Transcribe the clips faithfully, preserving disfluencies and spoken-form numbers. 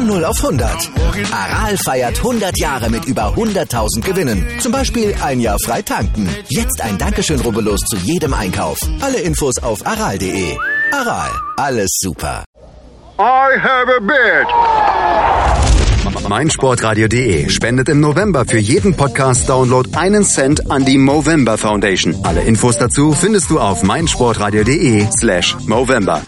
Von null auf hundert. Aral feiert hundert Jahre mit über hunderttausend Gewinnen. Zum Beispiel ein Jahr frei tanken. Jetzt ein Dankeschön, rubbellos zu jedem Einkauf. Alle Infos auf aral punkt de. Aral, alles super. I have a bet. meinsportradio punkt de spendet im November für jeden Podcast-Download einen Cent an die Movember Foundation. Alle Infos dazu findest du auf meinsportradio punkt de slash Movember.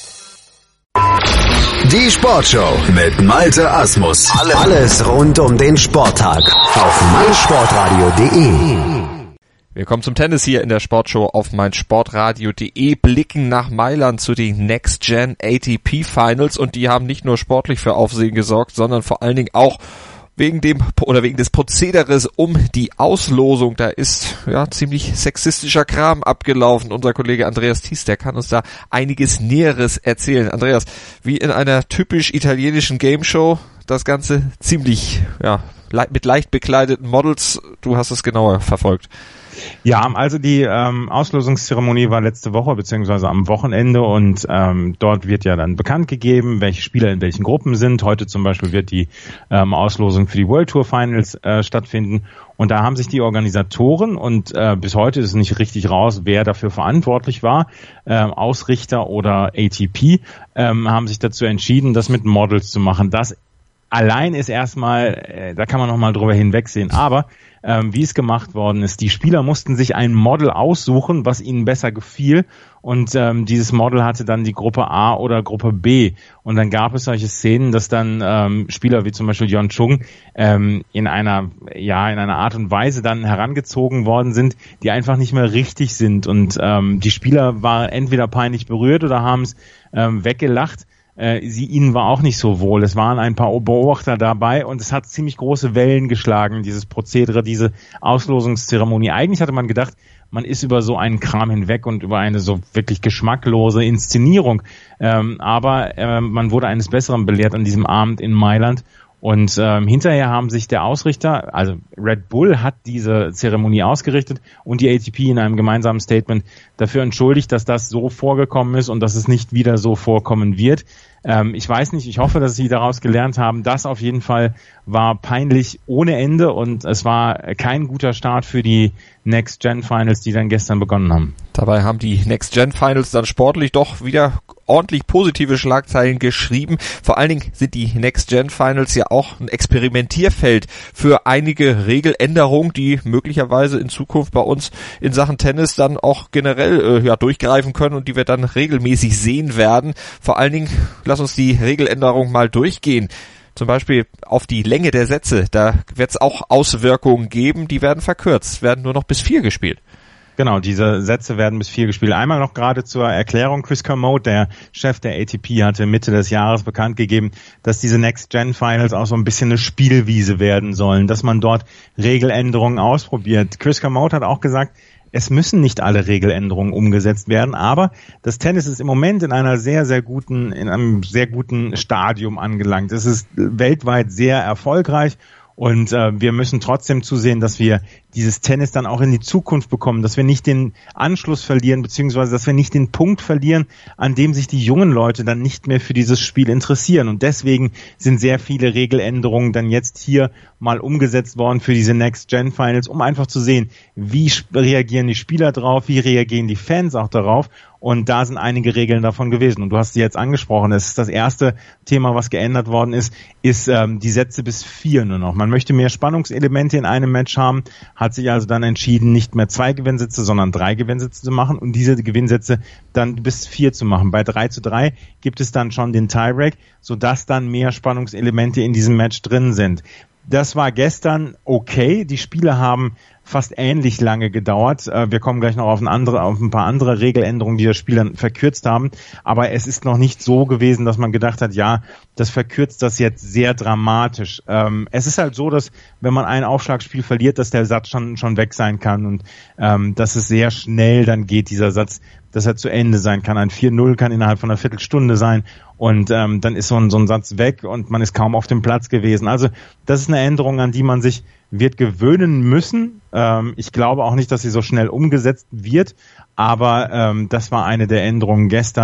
Die Sportshow mit Malte Asmus. Alles rund um den Sporttag auf meinsportradio punkt de. Wir kommen zum Tennis hier in der Sportshow auf meinsportradio punkt de, blicken nach Mailand zu den Next Gen A T P Finals und die haben nicht nur sportlich für Aufsehen gesorgt, sondern vor allen Dingen auch wegen dem oder wegen des Prozederes um die Auslosung. Da ist ja ziemlich sexistischer Kram abgelaufen. Unser Kollege Andreas Thies, der kann uns da einiges Näheres erzählen. Andreas, wie in einer typisch italienischen Gameshow, das Ganze ziemlich ja mit leicht bekleideten Models. Du hast es genauer verfolgt. Ja, also die ähm, Auslosungszeremonie war letzte Woche beziehungsweise am Wochenende und ähm, dort wird ja dann bekannt gegeben, welche Spieler in welchen Gruppen sind. Heute zum Beispiel wird die ähm, Auslosung für die World Tour Finals äh, stattfinden und da haben sich die Organisatoren und äh, bis heute ist nicht richtig raus, wer dafür verantwortlich war, äh, Ausrichter oder A T P, ähm, haben sich dazu entschieden, das mit Models zu machen. Das allein ist erstmal, äh, da kann man noch mal drüber hinwegsehen, aber ähm, wie es gemacht worden ist, die Spieler mussten sich ein Model aussuchen, was ihnen besser gefiel und ähm, dieses Model hatte dann die Gruppe A oder Gruppe B und dann gab es solche Szenen, dass dann ähm, Spieler wie zum Beispiel Yeon Chung ähm, in einer ja in einer Art und Weise dann herangezogen worden sind, die einfach nicht mehr richtig sind und ähm, die Spieler waren entweder peinlich berührt oder haben es ähm, weggelacht. Sie, ihnen war auch nicht so wohl. Es waren ein paar Beobachter dabei und es hat ziemlich große Wellen geschlagen, dieses Prozedere, diese Auslosungszeremonie. Eigentlich hatte man gedacht, man ist über so einen Kram hinweg und über eine so wirklich geschmacklose Inszenierung. Ähm, aber äh, man wurde eines Besseren belehrt an diesem Abend in Mailand. Und ähm, hinterher haben sich der Ausrichter, also Red Bull hat diese Zeremonie ausgerichtet und die A T P in einem gemeinsamen Statement dafür entschuldigt, dass das so vorgekommen ist und dass es nicht wieder so vorkommen wird. Ähm, ich weiß nicht, ich hoffe, dass Sie daraus gelernt haben. Das auf jeden Fall war peinlich ohne Ende und es war kein guter Start für die Next Gen Finals, die dann gestern begonnen haben. Dabei haben die Next Gen Finals dann sportlich doch wieder ordentlich positive Schlagzeilen geschrieben. Vor allen Dingen sind die Next Gen Finals ja auch ein Experimentierfeld für einige Regeländerungen, die möglicherweise in Zukunft bei uns in Sachen Tennis dann auch generell äh, ja durchgreifen können und die wir dann regelmäßig sehen werden. Vor allen Dingen, lass uns die Regeländerung mal durchgehen. Zum Beispiel auf die Länge der Sätze, da wird es auch Auswirkungen geben, die werden verkürzt, werden nur noch bis vier gespielt. Genau, diese Sätze werden bis vier gespielt. Einmal noch gerade zur Erklärung. Chris Kermode, der Chef der A T P, hatte Mitte des Jahres bekannt gegeben, dass diese Next-Gen-Finals auch so ein bisschen eine Spielwiese werden sollen, dass man dort Regeländerungen ausprobiert. Chris Kermode hat auch gesagt, es müssen nicht alle Regeländerungen umgesetzt werden, aber das Tennis ist im Moment in einer sehr, sehr guten, in einem sehr guten Stadium angelangt. Es ist weltweit sehr erfolgreich. Und äh, wir müssen trotzdem zusehen, dass wir dieses Tennis dann auch in die Zukunft bekommen, dass wir nicht den Anschluss verlieren, beziehungsweise dass wir nicht den Punkt verlieren, an dem sich die jungen Leute dann nicht mehr für dieses Spiel interessieren. Und deswegen sind sehr viele Regeländerungen dann jetzt hier mal umgesetzt worden für diese Next-Gen-Finals, um einfach zu sehen, wie reagieren die Spieler drauf, wie reagieren die Fans auch darauf. Und da sind einige Regeln davon gewesen. Und du hast sie jetzt angesprochen. Das ist das erste Thema, was geändert worden ist, ist ähm, die Sätze bis vier nur noch. Man möchte mehr Spannungselemente in einem Match haben, hat sich also dann entschieden, nicht mehr zwei Gewinnsätze, sondern drei Gewinnsätze zu machen und diese Gewinnsätze dann bis vier zu machen. Bei drei zu drei gibt es dann schon den Tiebreak, sodass dann mehr Spannungselemente in diesem Match drin sind. Das war gestern okay. Die Spiele haben fast ähnlich lange gedauert. Wir kommen gleich noch auf, ein, andere, auf ein paar andere Regeländerungen, die das Spiel dann verkürzt haben. Aber es ist noch nicht so gewesen, dass man gedacht hat, ja, das verkürzt das jetzt sehr dramatisch. Ähm, es ist halt so, dass wenn man ein Aufschlagspiel verliert, dass der Satz schon schon weg sein kann und ähm, dass es sehr schnell dann geht, dieser Satz, dass er zu Ende sein kann. Ein vier null kann innerhalb von einer Viertelstunde sein und ähm, dann ist so ein, so ein Satz weg und man ist kaum auf dem Platz gewesen. Also das ist eine Änderung, an die man sich wird gewöhnen müssen. Ähm, ich glaube auch nicht, dass sie so schnell umgesetzt wird, aber ähm, das war eine der Änderungen gestern,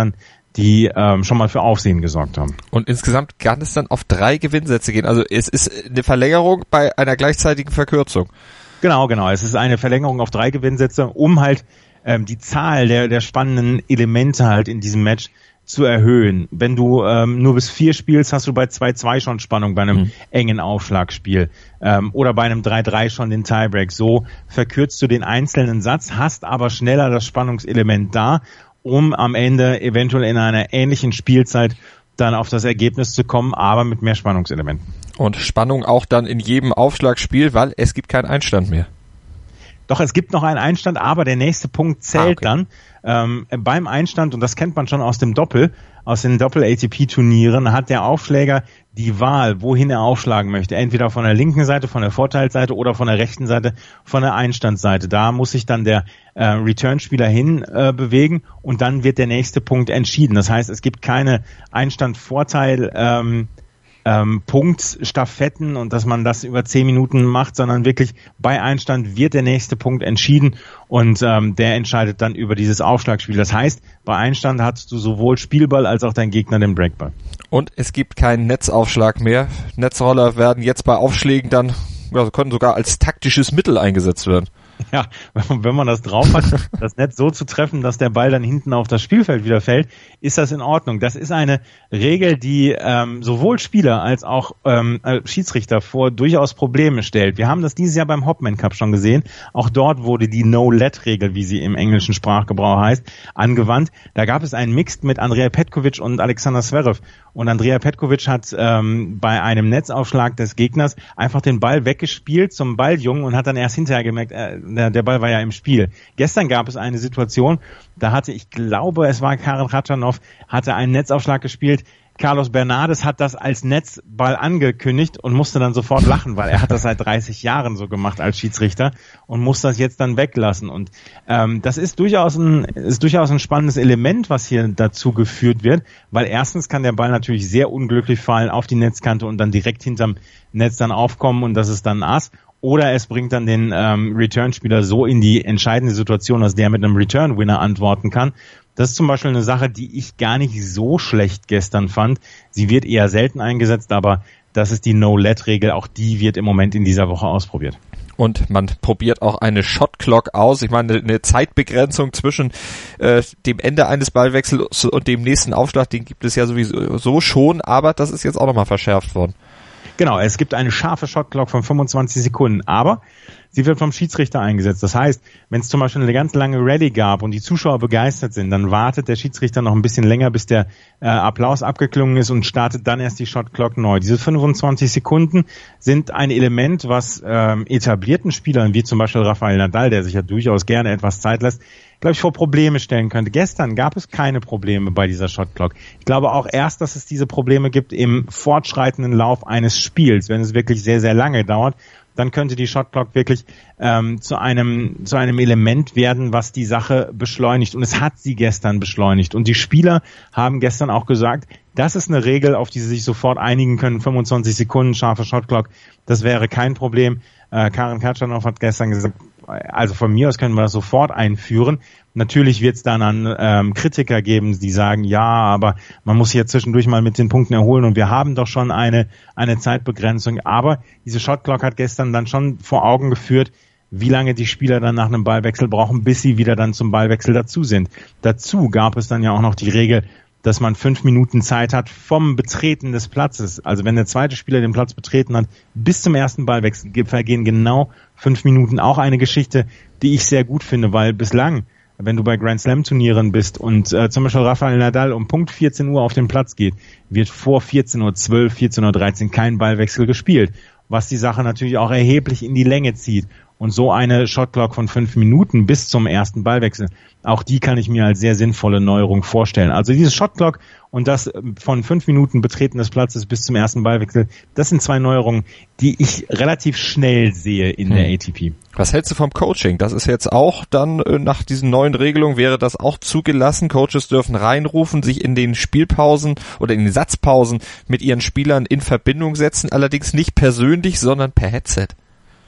die ähm, schon mal für Aufsehen gesorgt haben. Und insgesamt kann es dann auf drei Gewinnsätze gehen. Also es ist eine Verlängerung bei einer gleichzeitigen Verkürzung. Genau, genau. Es ist eine Verlängerung auf drei Gewinnsätze, um halt ähm, die Zahl der, der spannenden Elemente halt in diesem Match zu erhöhen. Wenn du ähm, nur bis vier spielst, hast du bei zwei zwei schon Spannung bei einem mhm. engen Aufschlagspiel ähm, oder bei einem drei drei schon den Tiebreak. So verkürzt du den einzelnen Satz, hast aber schneller das Spannungselement da, um am Ende eventuell in einer ähnlichen Spielzeit dann auf das Ergebnis zu kommen, aber mit mehr Spannungselementen. Und Spannung auch dann in jedem Aufschlagspiel, weil es gibt keinen Einstand mehr. Doch, es gibt noch einen Einstand, aber der nächste Punkt zählt ah, okay. dann. Ähm, beim Einstand, und das kennt man schon aus dem Doppel, aus den Doppel-A T P-Turnieren, hat der Aufschläger die Wahl, wohin er aufschlagen möchte. Entweder von der linken Seite, von der Vorteilsseite oder von der rechten Seite, von der Einstandsseite. Da muss sich dann der äh, Return-Spieler hin äh, bewegen und dann wird der nächste Punkt entschieden. Das heißt, es gibt keine Einstand-Vorteil ähm, Ähm, Punktstaffetten und dass man das über zehn Minuten macht, sondern wirklich bei Einstand wird der nächste Punkt entschieden und ähm, der entscheidet dann über dieses Aufschlagspiel. Das heißt, bei Einstand hast du sowohl Spielball als auch dein Gegner den Breakball. Und es gibt keinen Netzaufschlag mehr. Netzroller werden jetzt bei Aufschlägen dann, also können sogar als taktisches Mittel eingesetzt werden. Ja, wenn man das drauf hat, das Netz so zu treffen, dass der Ball dann hinten auf das Spielfeld wieder fällt, ist das in Ordnung. Das ist eine Regel, die ähm, sowohl Spieler als auch ähm, Schiedsrichter vor durchaus Probleme stellt. Wir haben das dieses Jahr beim Hopman Cup schon gesehen. Auch dort wurde die No-Let-Regel, wie sie im englischen Sprachgebrauch heißt, angewandt. Da gab es einen Mixed mit Andrea Petkovic und Alexander Zverev. Und Andrea Petkovic hat ähm, bei einem Netzaufschlag des Gegners einfach den Ball weggespielt zum Balljungen und hat dann erst hinterher gemerkt, äh, der, der Ball war ja im Spiel. Gestern gab es eine Situation, da hatte, ich glaube, es war Karen Khachanov, hatte einen Netzaufschlag gespielt. Carlos Bernardes hat das als Netzball angekündigt und musste dann sofort lachen, weil er hat das seit dreißig Jahren so gemacht als Schiedsrichter und muss das jetzt dann weglassen. Und ähm, das ist durchaus ein ist durchaus ein spannendes Element, was hier dazu geführt wird, weil erstens kann der Ball natürlich sehr unglücklich fallen auf die Netzkante und dann direkt hinterm Netz dann aufkommen und das ist dann ein Ass. Oder es bringt dann den ähm, Return-Spieler so in die entscheidende Situation, dass der mit einem Return-Winner antworten kann. Das ist zum Beispiel eine Sache, die ich gar nicht so schlecht gestern fand. Sie wird eher selten eingesetzt, aber das ist die No-Let-Regel. Auch die wird im Moment in dieser Woche ausprobiert. Und man probiert auch eine Shot-Clock aus. Ich meine, eine Zeitbegrenzung zwischen äh, dem Ende eines Ballwechsels und dem nächsten Aufschlag, den gibt es ja sowieso so schon, aber das ist jetzt auch nochmal verschärft worden. Genau, es gibt eine scharfe Shotclock von fünfundzwanzig Sekunden, aber sie wird vom Schiedsrichter eingesetzt. Das heißt, wenn es zum Beispiel eine ganz lange Rallye gab und die Zuschauer begeistert sind, dann wartet der Schiedsrichter noch ein bisschen länger, bis der äh, Applaus abgeklungen ist und startet dann erst die Shotclock neu. Diese fünfundzwanzig Sekunden sind ein Element, was ähm, etablierten Spielern, wie zum Beispiel Rafael Nadal, der sich ja durchaus gerne etwas Zeit lässt, glaube ich, vor Probleme stellen könnte. Gestern gab es keine Probleme bei dieser Shotclock. Ich glaube auch erst, dass es diese Probleme gibt im fortschreitenden Lauf eines Spiels, wenn es wirklich sehr, sehr lange dauert. Dann könnte die Shotclock wirklich ähm, zu einem zu einem Element werden, was die Sache beschleunigt. Und es hat sie gestern beschleunigt. Und die Spieler haben gestern auch gesagt, das ist eine Regel, auf die sie sich sofort einigen können. fünfundzwanzig Sekunden, scharfe Shotclock, das wäre kein Problem. Äh, Karen Khachanov hat gestern gesagt, also von mir aus können wir das sofort einführen. Natürlich wird es dann an ähm, Kritiker geben, die sagen, ja, aber man muss hier zwischendurch mal mit den Punkten erholen und wir haben doch schon eine eine Zeitbegrenzung. Aber diese Shotclock hat gestern dann schon vor Augen geführt, wie lange die Spieler dann nach einem Ballwechsel brauchen, bis sie wieder dann zum Ballwechsel dazu sind. Dazu gab es dann ja auch noch die Regel, dass man fünf Minuten Zeit hat vom Betreten des Platzes. Also wenn der zweite Spieler den Platz betreten hat, bis zum ersten Ballwechsel vergehen genau fünf Minuten. Auch eine Geschichte, die ich sehr gut finde, weil bislang, wenn du bei Grand Slam Turnieren bist und äh, zum Beispiel Rafael Nadal um Punkt vierzehn Uhr auf den Platz geht, wird vor vierzehn Uhr zwölf, vierzehn Uhr dreizehn kein Ballwechsel gespielt, was die Sache natürlich auch erheblich in die Länge zieht. Und so eine Shotclock von fünf Minuten bis zum ersten Ballwechsel, auch die kann ich mir als sehr sinnvolle Neuerung vorstellen. Also diese Shotclock und das von fünf Minuten Betreten des Platzes bis zum ersten Ballwechsel, das sind zwei Neuerungen, die ich relativ schnell sehe in hm. der A T P. Was hältst du vom Coaching? Das ist jetzt auch dann äh, nach diesen neuen Regelungen wäre das auch zugelassen. Coaches dürfen reinrufen, sich in den Spielpausen oder in den Satzpausen mit ihren Spielern in Verbindung setzen, allerdings nicht persönlich, sondern per Headset.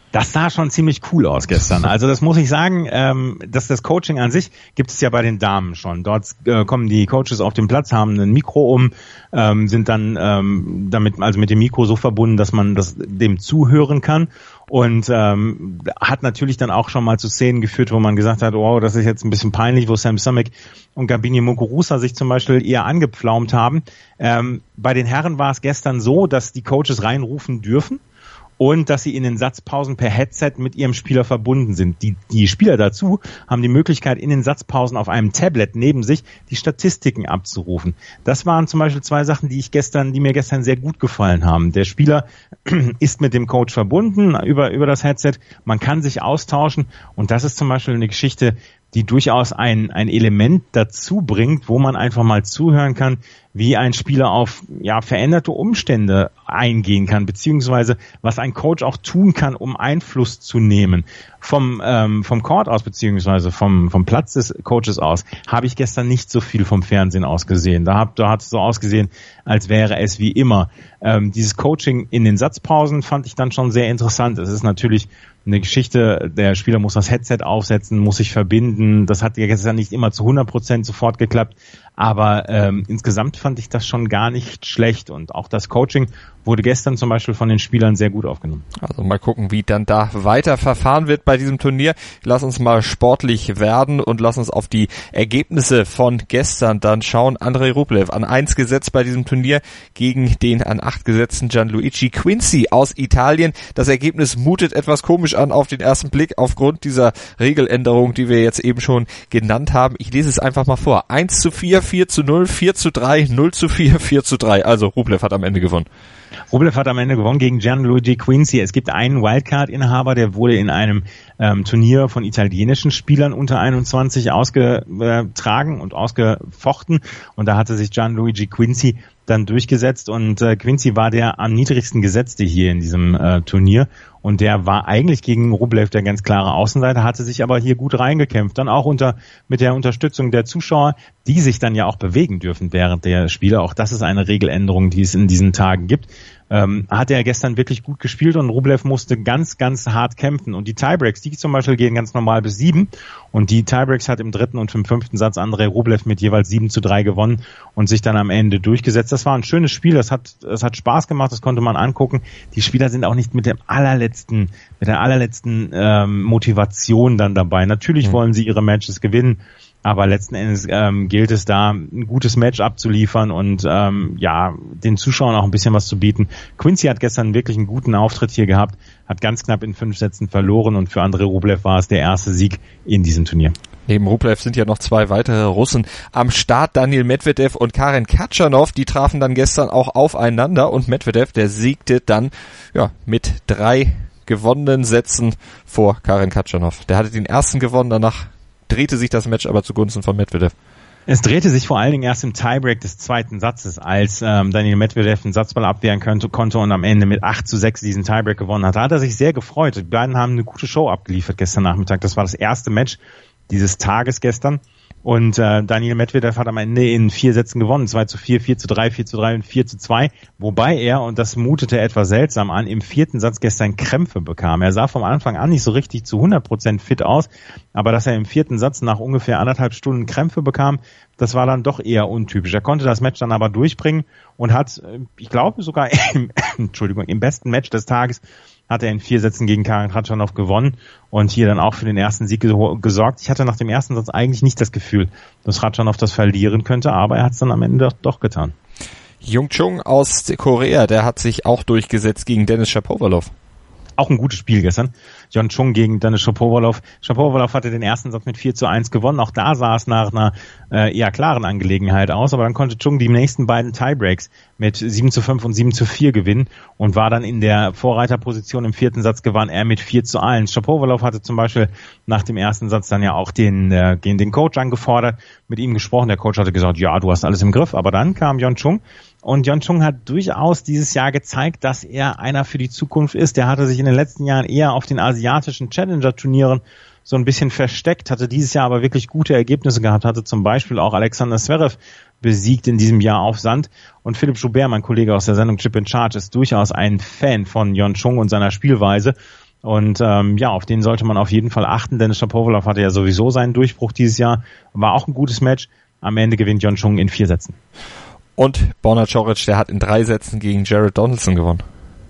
Das sah schon ziemlich cool aus gestern. Also das muss ich sagen, ähm, dass das Coaching an sich gibt es ja bei den Damen schon. Dort äh, kommen die Coaches auf den Platz, haben ein Mikro um, ähm, sind dann ähm, damit also mit dem Mikro so verbunden, dass man das dem zuhören kann. Und ähm, hat natürlich dann auch schon mal zu Szenen geführt, wo man gesagt hat, wow, das ist jetzt ein bisschen peinlich, wo Sam Stermick und Gabini Muguruza sich zum Beispiel eher angepflaumt haben. Ähm, bei den Herren war es gestern so, dass die Coaches reinrufen dürfen und dass sie in den Satzpausen per Headset mit ihrem Spieler verbunden sind. Die, die Spieler dazu haben die Möglichkeit, in den Satzpausen auf einem Tablet neben sich die Statistiken abzurufen. Das waren zum Beispiel zwei Sachen, die ich gestern, die mir gestern sehr gut gefallen haben. Der Spieler ist mit dem Coach verbunden über, über das Headset. Man kann sich austauschen und das ist zum Beispiel eine Geschichte, die durchaus ein, ein Element dazu bringt, wo man einfach mal zuhören kann, wie ein Spieler auf ja veränderte Umstände eingehen kann, beziehungsweise was ein Coach auch tun kann, um Einfluss zu nehmen. Vom ähm, vom Court aus, beziehungsweise vom vom Platz des Coaches aus, habe ich gestern nicht so viel vom Fernsehen aus gesehen. Da, hab, da hat es so ausgesehen, als wäre es wie immer. Ähm, dieses Coaching in den Satzpausen fand ich dann schon sehr interessant. Es ist natürlich eine Geschichte, der Spieler muss das Headset aufsetzen, muss sich verbinden. Das hat ja gestern nicht immer zu hundert Prozent sofort geklappt. Aber ähm, insgesamt fand ich das schon gar nicht schlecht. Und auch das Coaching wurde gestern zum Beispiel von den Spielern sehr gut aufgenommen. Also mal gucken, wie dann da weiter verfahren wird bei diesem Turnier. Lass uns mal sportlich werden und lass uns auf die Ergebnisse von gestern dann schauen. Andrei Rublev an eins gesetzt bei diesem Turnier gegen den an acht gesetzten Gianluigi Quincy aus Italien. Das Ergebnis mutet etwas komisch an auf den ersten Blick aufgrund dieser Regeländerung, die wir jetzt eben schon genannt haben. Ich lese es einfach mal vor. eins zu vier, vier zu null, vier zu drei, null zu vier, vier zu drei. Also Rublev hat am Ende gewonnen. Rublev hat am Ende gewonnen gegen Gianluigi Quincy. Es gibt einen Wildcard-Inhaber, der wurde in einem ähm, Turnier von italienischen Spielern unter einundzwanzig ausgetragen und ausgefochten. Und da hatte sich Gianluigi Quincy dann durchgesetzt. Und äh, Quincy war der am niedrigsten Gesetzte hier in diesem äh, Turnier. Und der war eigentlich gegen Rublev der ganz klare Außenseiter, hatte sich aber hier gut reingekämpft. Dann auch unter mit der Unterstützung der Zuschauer, die sich dann ja auch bewegen dürfen während der Spiele. Auch das ist eine Regeländerung, die es in diesen Tagen gibt. Ähm, hat er gestern wirklich gut gespielt und Rublev musste ganz, ganz hart kämpfen. Und die Tiebreaks, die zum Beispiel gehen ganz normal bis sieben. Und die Tiebreaks hat im dritten und im fünften Satz Andrei Rublev mit jeweils sieben zu drei gewonnen und sich dann am Ende durchgesetzt. Das war ein schönes Spiel, das hat, das hat Spaß gemacht, das konnte man angucken. Die Spieler sind auch nicht mit dem allerletzten, mit der allerletzten ähm, Motivation dann dabei. Natürlich mhm. wollen sie ihre Matches gewinnen. Aber letzten Endes ähm, gilt es da, ein gutes Match abzuliefern und ähm, ja, den Zuschauern auch ein bisschen was zu bieten. Quincy hat gestern wirklich einen guten Auftritt hier gehabt, hat ganz knapp in fünf Sätzen verloren und für Andrei Rublev war es der erste Sieg in diesem Turnier. Neben Rublev sind ja noch zwei weitere Russen am Start, Daniil Medvedev und Karen Khachanov. Die trafen dann gestern auch aufeinander und Medvedev, der siegte dann ja mit drei gewonnenen Sätzen vor Karen Khachanov. Der hatte den ersten gewonnen, danach drehte sich das Match aber zugunsten von Medvedev. Es drehte sich vor allen Dingen erst im Tiebreak des zweiten Satzes, als ähm, Daniil Medvedev einen Satzball abwehren könnte, konnte und am Ende mit acht zu sechs diesen Tiebreak gewonnen hat. Da hat er sich sehr gefreut. Die beiden haben eine gute Show abgeliefert gestern Nachmittag. Das war das erste Match dieses Tages gestern. Und äh, Daniil Medvedev hat am Ende in vier Sätzen gewonnen. zwei zu vier, vier zu drei, vier zu drei und vier zu zwei. Wobei er, und das mutete etwas seltsam an, im vierten Satz gestern Krämpfe bekam. Er sah vom Anfang an nicht so richtig zu hundert Prozent fit aus. Aber dass er im vierten Satz nach ungefähr anderthalb Stunden Krämpfe bekam, das war dann doch eher untypisch. Er konnte das Match dann aber durchbringen und hat, ich glaube sogar im, Entschuldigung, im besten Match des Tages hat er in vier Sätzen gegen Karen Khachanov gewonnen und hier dann auch für den ersten Sieg gesorgt. Ich hatte nach dem ersten Satz eigentlich nicht das Gefühl, dass Khachanov das verlieren könnte, aber er hat es dann am Ende doch, doch getan. Jung Chung aus Korea, der hat sich auch durchgesetzt gegen Denis Shapovalov. Auch ein gutes Spiel gestern. Jung Chung gegen Denis Shapovalov. Shapovalov hatte den ersten Satz mit vier zu eins gewonnen. Auch da sah es nach einer äh, eher klaren Angelegenheit aus. Aber dann konnte Chung die nächsten beiden Tiebreaks mit sieben zu fünf und sieben zu vier gewinnen und war dann in der Vorreiterposition. Im vierten Satz gewann er mit vier zu eins. Shapovalov hatte zum Beispiel nach dem ersten Satz dann ja auch den, äh, den Coach angefordert, mit ihm gesprochen. Der Coach hatte gesagt, ja, du hast alles im Griff. Aber dann kam Jung Chung. Und Jung Chung hat durchaus dieses Jahr gezeigt, dass er einer für die Zukunft ist. Der hatte sich in den letzten Jahren eher auf den asiatischen Challenger-Turnieren so ein bisschen versteckt, hatte dieses Jahr aber wirklich gute Ergebnisse gehabt, hatte zum Beispiel auch Alexander Zverev besiegt in diesem Jahr auf Sand. Und Philipp Joubert, mein Kollege aus der Sendung Chip in Charge, ist durchaus ein Fan von Jung Chung und seiner Spielweise. Und ähm, ja, auf den sollte man auf jeden Fall achten. Dennis Shapovalov hatte ja sowieso seinen Durchbruch dieses Jahr. War auch ein gutes Match. Am Ende gewinnt Yeon Chung in vier Sätzen. Und Borna Coric, der hat in drei Sätzen gegen Jared Donaldson gewonnen.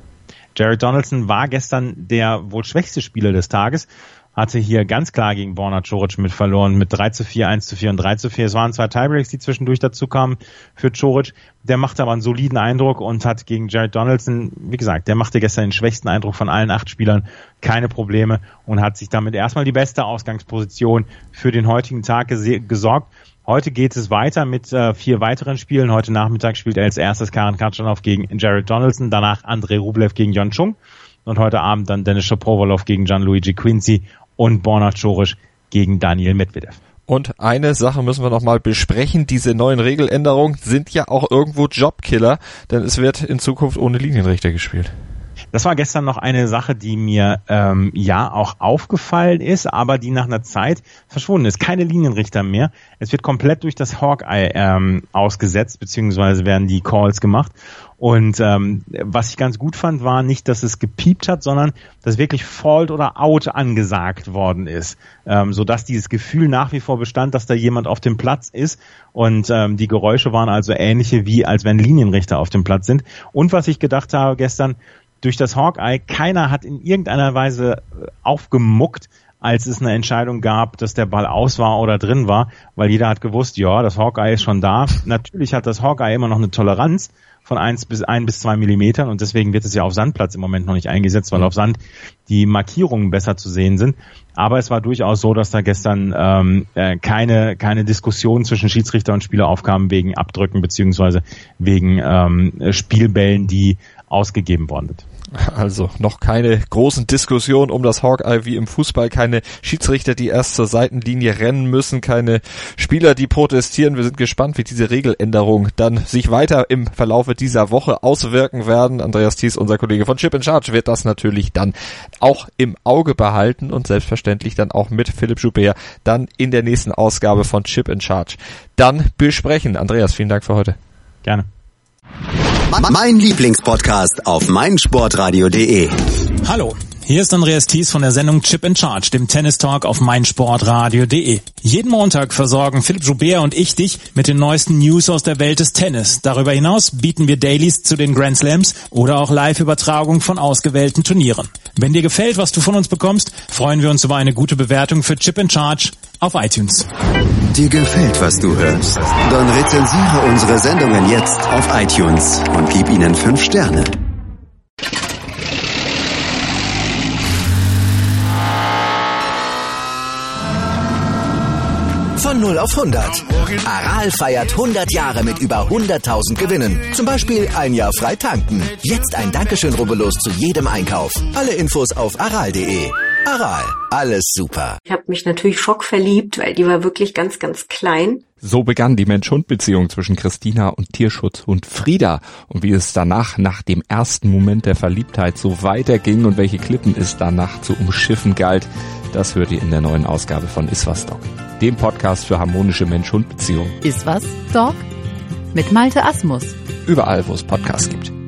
Jared Donaldson war gestern der wohl schwächste Spieler des Tages. Hatte hier ganz klar gegen Borna Coric mit verloren, mit drei zu vier, eins zu vier und drei zu vier. Es waren zwei Tiebreaks, die zwischendurch dazu kamen für Coric. Der machte aber einen soliden Eindruck und hat gegen Jared Donaldson, wie gesagt, der machte gestern den schwächsten Eindruck von allen acht Spielern, keine Probleme und hat sich damit erstmal die beste Ausgangsposition für den heutigen Tag gese- gesorgt. Heute geht es weiter mit äh, vier weiteren Spielen. Heute Nachmittag spielt er als erstes Karen Khachanov gegen Jared Donaldson, danach Andrei Rublev gegen Yeon Chung und heute Abend dann Denis Shapovalov gegen Gianluigi Quincy und Borna Coric gegen Daniil Medvedev. Und eine Sache müssen wir noch mal besprechen. Diese neuen Regeländerungen sind ja auch irgendwo Jobkiller, denn es wird in Zukunft ohne Linienrichter gespielt. Das war gestern noch eine Sache, die mir ähm, ja auch aufgefallen ist, aber die nach einer Zeit verschwunden ist. Keine Linienrichter mehr. Es wird komplett durch das Hawkeye ähm, ausgesetzt, beziehungsweise werden die Calls gemacht. Und ähm, was ich ganz gut fand, war nicht, dass es gepiept hat, sondern dass wirklich Fault oder Out angesagt worden ist, ähm, sodass dieses Gefühl nach wie vor bestand, dass da jemand auf dem Platz ist. Und ähm, die Geräusche waren also ähnliche, wie als wenn Linienrichter auf dem Platz sind. Und was ich gedacht habe gestern, durch das Hawkeye, keiner hat in irgendeiner Weise aufgemuckt, als es eine Entscheidung gab, dass der Ball aus war oder drin war, weil jeder hat gewusst, ja, das Hawkeye ist schon da. Natürlich hat das Hawkeye immer noch eine Toleranz von eins bis ein bis zwei Millimetern und deswegen wird es ja auf Sandplatz im Moment noch nicht eingesetzt, weil auf Sand die Markierungen besser zu sehen sind. Aber es war durchaus so, dass da gestern ähm, äh, keine keine Diskussion zwischen Schiedsrichter und Spieler aufkam wegen Abdrücken beziehungsweise wegen ähm, Spielbällen, die ausgegeben worden sind. Also noch keine großen Diskussionen um das Hawkeye wie im Fußball, keine Schiedsrichter, die erst zur Seitenlinie rennen müssen, keine Spieler, die protestieren. Wir sind gespannt, wie diese Regeländerung dann sich weiter im Verlaufe dieser Woche auswirken werden. Andreas Thies, unser Kollege von Chip in Charge, wird das natürlich dann auch im Auge behalten und selbstverständlich dann auch mit Philipp Joubert dann in der nächsten Ausgabe von Chip in Charge dann besprechen. Andreas, vielen Dank für heute. Gerne. Mein Lieblingspodcast auf meinsportradio punkt de. Hallo, hier ist Andreas Thies von der Sendung Chip in Charge, dem Tennis-Talk auf meinsportradio punkt de. Jeden Montag versorgen Philipp Joubert und ich dich mit den neuesten News aus der Welt des Tennis. Darüber hinaus bieten wir Dailies zu den Grand Slams oder auch Live-Übertragungen von ausgewählten Turnieren. Wenn dir gefällt, was du von uns bekommst, freuen wir uns über eine gute Bewertung für Chip in Charge auf iTunes. Dir gefällt, was du hörst? Dann rezensiere unsere Sendungen jetzt auf iTunes und gib ihnen fünf Sterne. Von null auf hundert. Aral feiert hundert Jahre mit über hunderttausend Gewinnen. Zum Beispiel ein Jahr frei tanken. Jetzt ein Dankeschön, rubbellos zu jedem Einkauf. Alle Infos auf aral punkt de. Aral, alles super. Ich habe mich natürlich schockverliebt, weil die war wirklich ganz, ganz klein. So begann die Mensch-Hund-Beziehung zwischen Christina und Tierschutzhund Frieda. Und wie es danach, nach dem ersten Moment der Verliebtheit, so weiterging und welche Klippen es danach zu umschiffen galt, das hört ihr in der neuen Ausgabe von Iswas Dog, dem Podcast für harmonische Mensch-Hund-Beziehungen. Iswas Dog? Mit Malte Asmus. Überall, wo es Podcasts gibt.